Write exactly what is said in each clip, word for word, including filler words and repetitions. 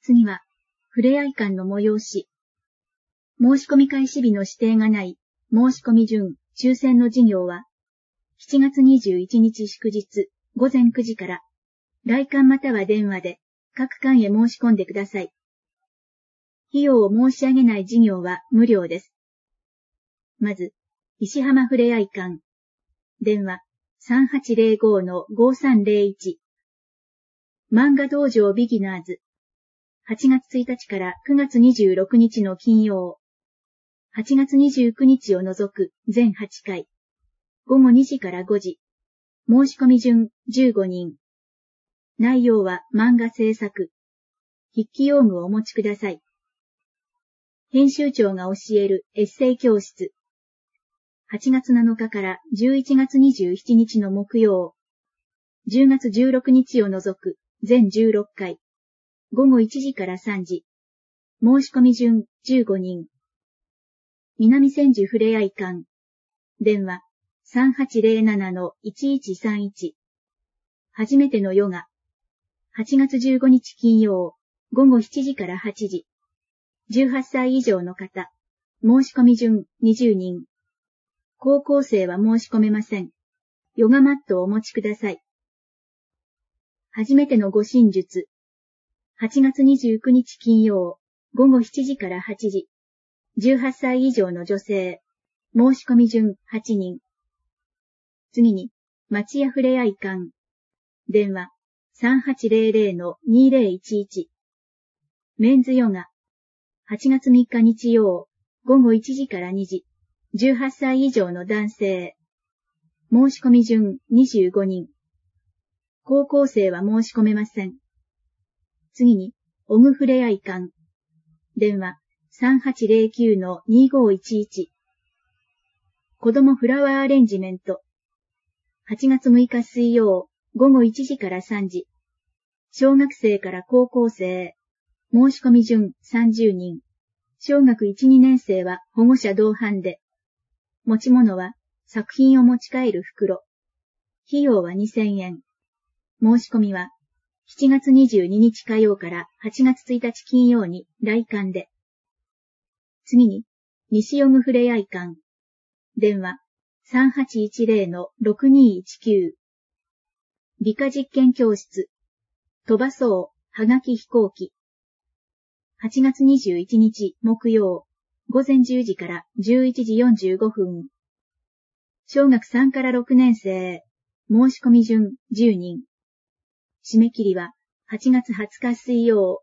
次は、ふれあい館の催し。申し込み開始日の指定がない申し込み順抽選の事業は、しちがつにじゅういちにち祝日ごぜんくじから、来館または電話で各館へ申し込んでください。費用を申し上げない事業は無料です。まず、石浜ふれあい館。電話 さんはちゼロご のごさんゼロいち。漫画道場ビギナーズ。はちがつついたちからくがつにじゅうろくにちの金曜。はちがつにじゅうくにちを除く全はちかい。ごごにじからごじ。申し込み順じゅうごにん。内容は漫画制作。筆記用具をお持ちください。編集長が教えるエッセイ教室。はちがつなのかからじゅういちがつにじゅうしちにちの木曜。じゅうがつじゅうろくにちを除く全じゅうろっかい。ごごいちじからさんじ。申し込み順じゅうごにん。南千住ふれあい館。電話 さんはちゼロなな のいちいちさんいち。初めてのヨガ。はちがつじゅうごにち金曜。ごごしちじからはちじ。じゅうはっさい以上の方。申し込み順にじゅうにん。高校生は申し込めません。ヨガマットをお持ちください。初めての護身術。はちがつにじゅうくにち金曜。ごごしちじからはちじ。じゅうはっさい以上の女性。申し込み順はちにん。次に、町屋ふれあい館。電話 さんはちゼロゼロ のにゼロいちいち。メンズヨガ。はちがつみっか日曜。ごごいちじからにじ。じゅうはっさい以上の男性。申し込み順にじゅうごにん。高校生は申し込めません。次に、オグふれあい館。電話 さんはちゼロきゅう のにごいちいち。子供フラワーアレンジメント。はちがつむいか水曜。ごごいちじからさんじ。小学生から高校生。申し込み順さんじゅうにん。小学いち、にねんせいは保護者同伴で。持ち物は作品を持ち帰る袋。費用はにせんえん。申し込みはしちがつにじゅうににち火曜からはちがつついたち金曜に来館で。次に、西ヨグふれあい館。電話 さんはちいちゼロ のろくにいちきゅう。理科実験教室。飛ばそう、はがき飛行機。はちがつにじゅういちにち木曜。ごぜんじゅうじからじゅういちじよんじゅうごふん。小学さんからろくねんせい。申し込み順じゅうにん。締め切りははちがつはつか水曜。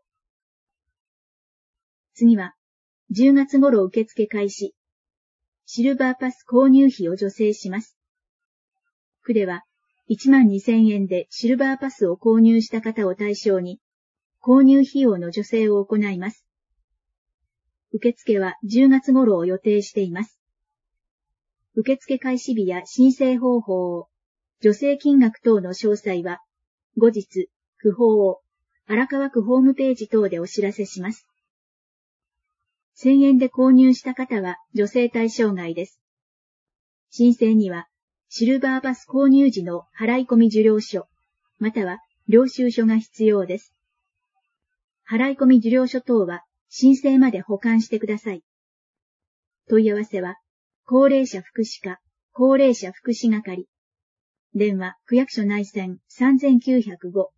次は、じゅうがつ頃受付開始。シルバーパス購入費を助成します。区ではいちまんにせんえんでシルバーパスを購入した方を対象に、購入費用の助成を行います。受付はじゅうがつ頃を予定しています。受付開始日や申請方法、助成金額等の詳細は、後日、区法、荒川区ホームページ等でお知らせします。せんえんで購入した方は助成対象外です。申請には、シルバーパス購入時の払い込み受領書、または領収書が必要です。払い込み受領書等は申請まで保管してください。問い合わせは、高齢者福祉課、高齢者福祉係。電話、区役所内線さんきゅうゼロご。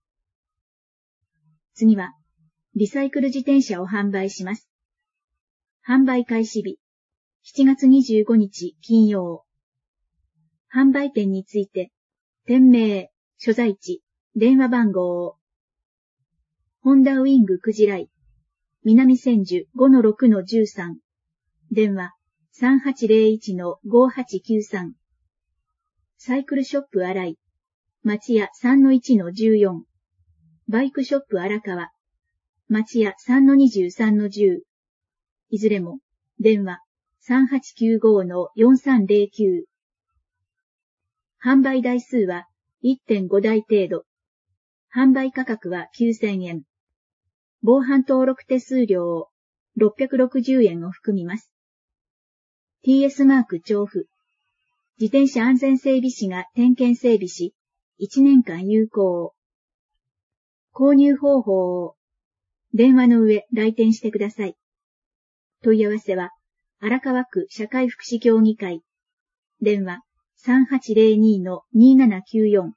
次は、リサイクル自転車を販売します。販売開始日、しちがつにじゅうごにち金曜。販売店について、店名、所在地、電話番号。ホンダウィングクジライ、南千住 ごのろくのじゅうさん。電話、さんはちゼロいちのごはちきゅうさん。サイクルショップ荒井、町屋 さんのいちのじゅうよん。バイクショップ荒川、町屋 さんのにじゅうさんのじゅう。いずれも、電話 さんはちきゅうごのよんさんゼロきゅう。販売台数は いってんごだい程度。販売価格はきゅうせんえん。防犯登録手数料ろっぴゃくろくじゅうえんを含みます。ティーエス マーク調布。自転車安全整備士が点検整備し、いちねんかん有効。購入方法。 電話の上来店してください。問い合わせは、荒川区社会福祉協議会。電話 さんはちゼロに にーななきゅうよん。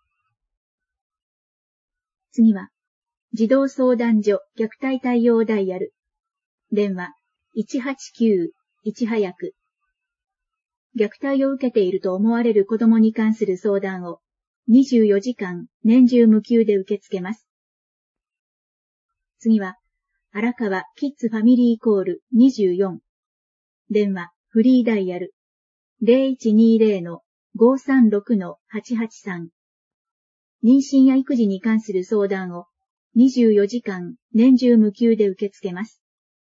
次は、児童相談所虐待対応ダイヤル。電話いちはちきゅういち早く。虐待を受けていると思われる子供に関する相談をにじゅうよじかん年中無休で受け付けます。次は、荒川キッズファミリーコールにじゅうよん。電話フリーダイヤル ゼロいちにゼロ ごさんろく はちはちさん。妊娠や育児に関する相談をにじゅうよじかん年中無休で受け付けます。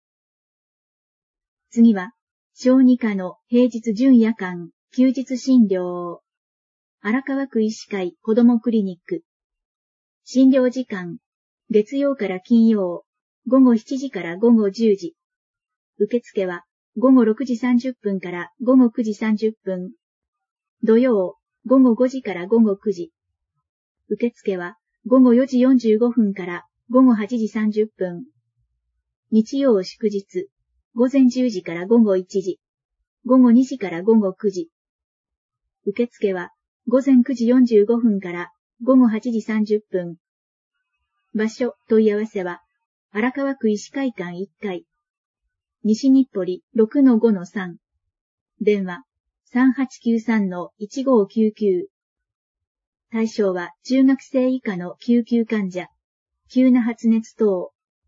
次は、小児科の平日準夜間休日診療。荒川区医師会子どもクリニック。診療時間、月曜から金曜、ごごしちじからごごじゅうじ。受付はごごろくじさんじゅっぷんからごごくじさんじゅっぷん。土曜、ごごごじからごごくじ。受付はごごよじよんじゅうごふんからごごはちじさんじゅっぷん。日曜祝日、ごぜんじゅうじからごごいちじ。ごごにじからごごくじ。受付はごぜんくじよんじゅうごふんからごごはちじさんじゅっぷん。場所問い合わせは、荒川区医師会館いっかい。西日暮里 ろくのごのさん。電話 さんはちきゅうさん いちごきゅうきゅう。対象は中学生以下の救急患者。急な発熱等。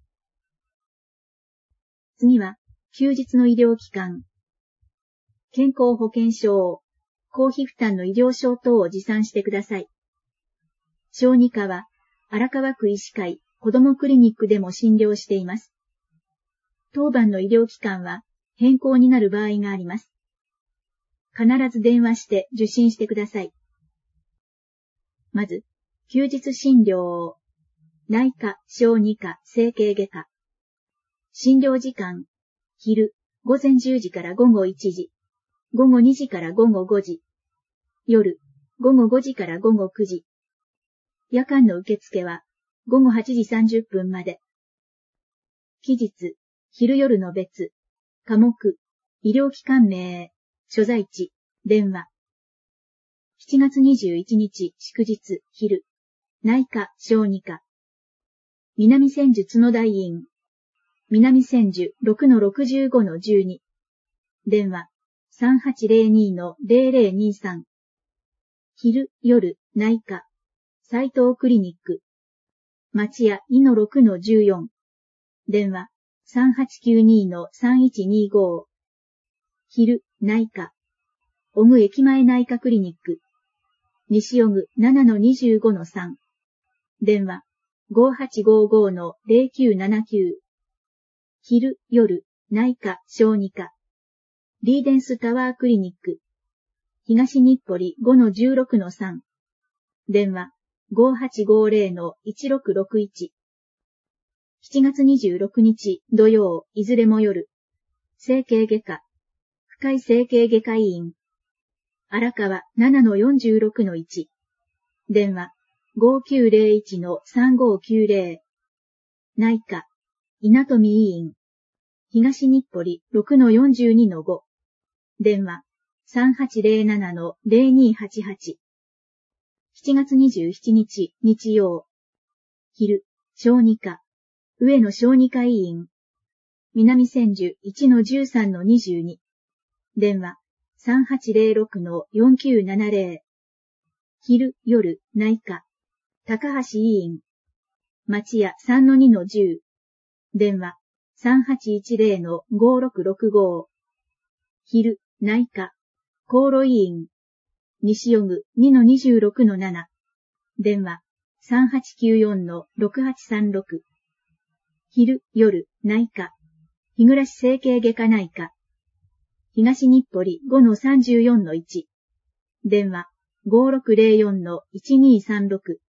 次は、休日の医療機関。健康保険証、公費負担の医療証等を持参してください。小児科は、荒川区医師会子どもクリニックでも診療しています。当番の医療機関は変更になる場合があります。必ず電話して受診してください。まず、休日診療。内科、小児科、整形外科。診療時間、昼、ごぜんじゅうじからごごいちじ、ごごにじからごごごじ、夜、ごごごじからごごくじ。夜間の受付は、ごごはちじさんじゅっぷんまで。期日、昼夜の別、科目、医療機関名、所在地、電話。しちがつにじゅういちにち祝日、昼、内科、小児科。南千住角田医院。南千住 ろくのろくじゅうごのじゅうに。電話 さんはちゼロに ゼロゼロにさん。昼、夜、内科。斉藤クリニック。町屋 にのろくのじゅうよん。電話 さんはちきゅうに さんいちにご。昼、内科。小具駅前内科クリニック。西小具 ななのにじゅうごのさん。電話 ごはちごごのゼロきゅうななきゅう。昼、夜、内科、小児科。リーデンスタワークリニック。東日暮里 ごのじゅうろくのさん。電話 ごはちごゼロのいちろくろくいち。しちがつにじゅうろくにち土曜、いずれも夜。整形外科。深井整形外科医院。荒川 ななのよんじゅうろくのいち。電話 ごきゅうゼロいちのさんごきゅうゼロ。内科。稲富医院。東日暮里 ろくのよんじゅうにのご。電話 さんはちゼロななのゼロにはちはち。しちがつにじゅうしちにち日曜。昼、小児科。上野小児科医院。南千住 いちのじゅうさんのにじゅうに。電話 さんはちゼロろくのよんきゅうななゼロ。昼、夜、内科。高橋医院。町屋 さんのにのじゅう。電話 さんはちいちゼロのごろくろくご。昼、内科。厚労医院。西小具 にのにじゅうろくのなな。電話 さんはちきゅうよんのろくはちさんろく。昼、夜、内科。日暮整形外科内科。東日暮里 ごのさんじゅうよんのいち。電話 ごろくゼロよんのいちにさんろく。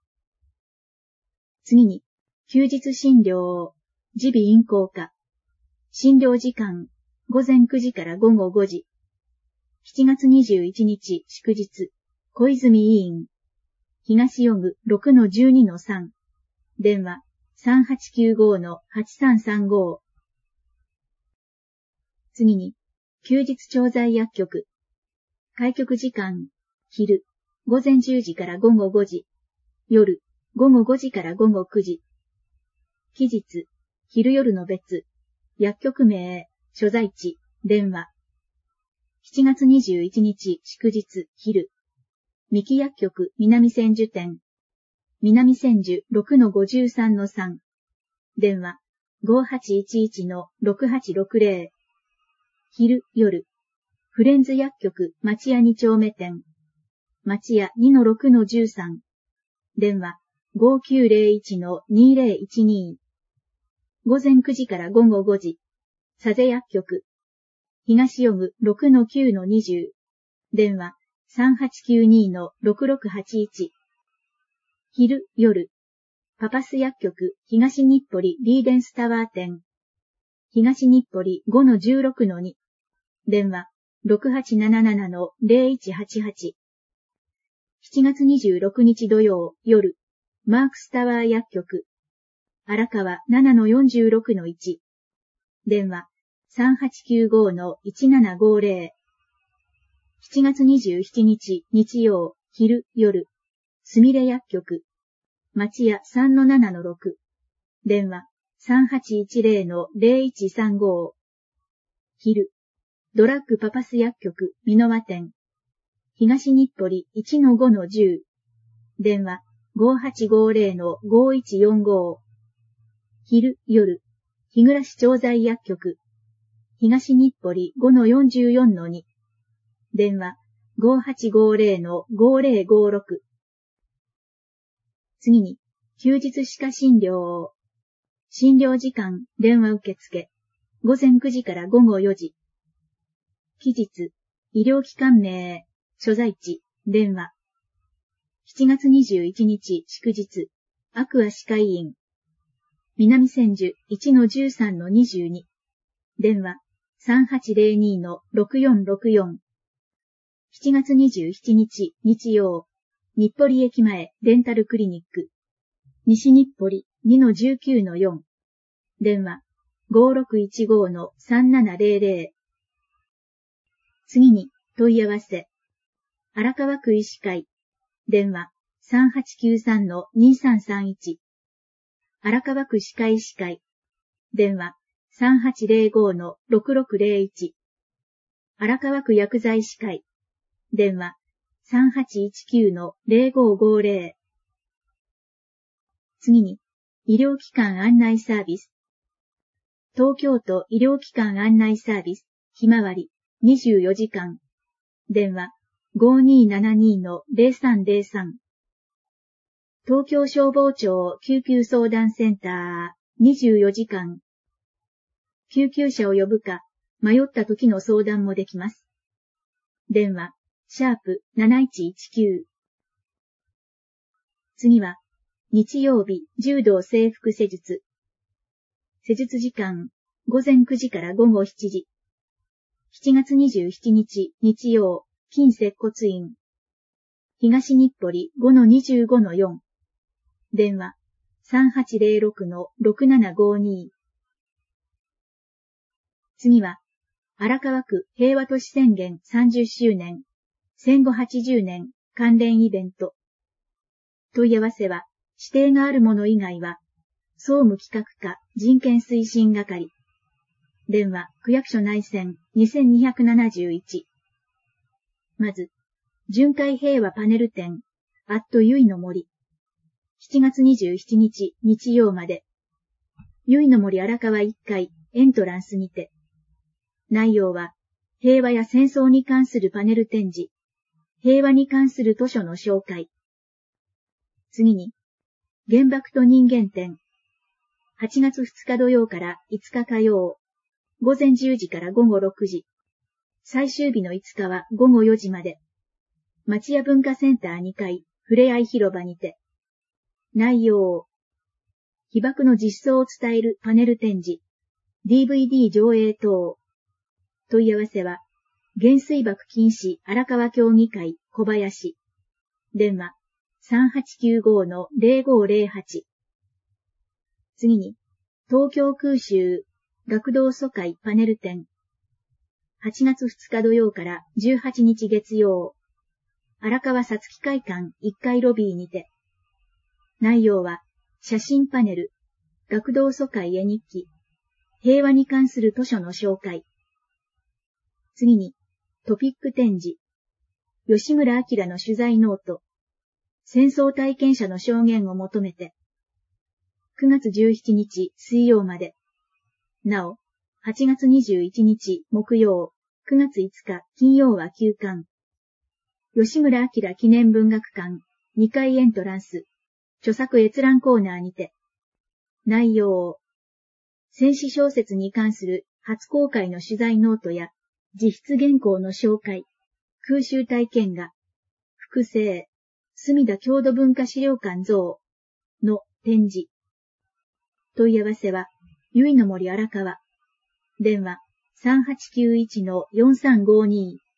次に、休日診療、耳鼻咽喉科。診療時間、ごぜんくじからごごごじ。しちがつにじゅういちにち祝日、小泉医院。東小具 ろくのじゅうにのさん。電話さんはちきゅうごのはちさんさんご。次に、休日調剤薬局。開局時間、昼、午前じゅうじから午後ごじ。夜、午後ごじから午後くじ。期日、昼夜の別。薬局名、所在地、電話。しちがつにじゅういちにち祝日、昼。三木薬局南千住店。南千住 ろくのごじゅうさんのさん。電話 ごはちいちいちのろくはちろくぜろ。昼、夜。フレンズ薬局町屋に丁目店。町屋 にのろくのじゅうさん。電話 ごきゅうぜろいちのにぜろいちに。午前くじから午後ごじ。佐世薬局。東予具 ろくのきゅうのにじゅう。電話さんはちきゅうにのろくろくはちいち。昼、夜。パパス薬局東日暮里リーデンスタワー店。東日暮里 ごのじゅうろくのに。電話ろくはちなななのぜろいちはちはち。しちがつにじゅうろくにち土曜、夜。マークスタワー薬局。荒川 ななのよんじゅうろくのいち。電話さんはちきゅうごのいちななごぜろ。しちがつにじゅうしちにち日曜、昼、夜。すみれ薬局。町屋 さんのななのろく。電話さんはちいちぜろのぜろいちさんご。昼。ドラッグパパス薬局美濃和店。東日暮里 いちのごのじゅう。電話ごはちごぜろのごいちよんご。昼、夜。日暮調剤薬局。東日暮里 ごのよんじゅうよんのに。電話ごはちごぜろのごぜろごろく。次に、休日歯科診療。診療時間、電話受付。午前くじから午後よじ。期日、医療機関名、所在地、電話。しちがつにじゅういちにち祝日、アクア歯科医院。南千住 いちのじゅうさんのにじゅうに。電話さんはちぜろにのろくよんろくよん。しちがつにじゅうしちにち日曜、日暮里駅前デンタルクリニック。西日暮里 にのじゅうきゅうのよん。電話ごろくいちごのさんななぜろぜろ。次に問い合わせ。荒川区医師会。電話さんはちきゅうさんのにさんさんいち。荒川区歯科医師会。電話さんはちぜろごのろくろくぜろいち。荒川区薬剤師会。電話さんはちいちきゅうのぜろごごぜろ。次に、医療機関案内サービス。東京都医療機関案内サービス、ひまわり、にじゅうよじかん。電話ごにーななにのぜろさんぜろさん。東京消防庁救急相談センター、にじゅうよじかん。救急車を呼ぶか、迷った時の相談もできます。電話、シャープなないちいちきゅう。次は、日曜日、柔道整復施術。施術時間、午前くじから午後しちじ。しちがつにじゅうしちにち、日曜、筋接骨院。東日暮里 ごのにじゅうごのよん。電話、さんはちぜろろくのろくななごに。次は、荒川区平和都市宣言さんじゅっしゅうねん、戦後はちじゅうねん関連イベント。問い合わせは、指定があるもの以外は、総務企画課人権推進係。電話、区役所内線にせんにひゃくななじゅういち。まず、巡回平和パネル展、アットゆいの森。しちがつにじゅうしちにち日曜まで。ゆいの森荒川いっかいエントランスにて。内容は、平和や戦争に関するパネル展示、平和に関する図書の紹介。次に、原爆と人間展。はちがつふつか土曜からいつか火曜。午前じゅうじから午後ろくじ。最終日のいつかは午後よじまで。町屋文化センターにかい、ふれあい広場にて。内容。被爆の実相を伝えるパネル展示。ディーブイディー 上映等。問い合わせは、原水爆禁止荒川協議会小林。電話さんはちきゅうごのぜろごぜろはち。 次に、東京空襲学童疎開パネル展。はちがつふつか土曜からじゅうはちにち月曜。荒川さつき会館いっかいロビーにて。内容は、写真パネル、学童疎開絵日記、平和に関する図書の紹介。次に、トピック展示。吉村明の取材ノート。戦争体験者の証言を求めて。くがつじゅうしちにち水曜まで。なお、はちがつにじゅういちにち木曜、くがついつか金曜は休館。吉村明記念文学館にかいエントランス、著作閲覧コーナーにて。内容。戦死小説に関する初公開の取材ノートや自筆原稿の紹介、空襲体験画、複製、墨田郷土文化資料館像の展示。問い合わせは、ゆいの森荒川。電話 さんはちきゅういちのよんさんごに。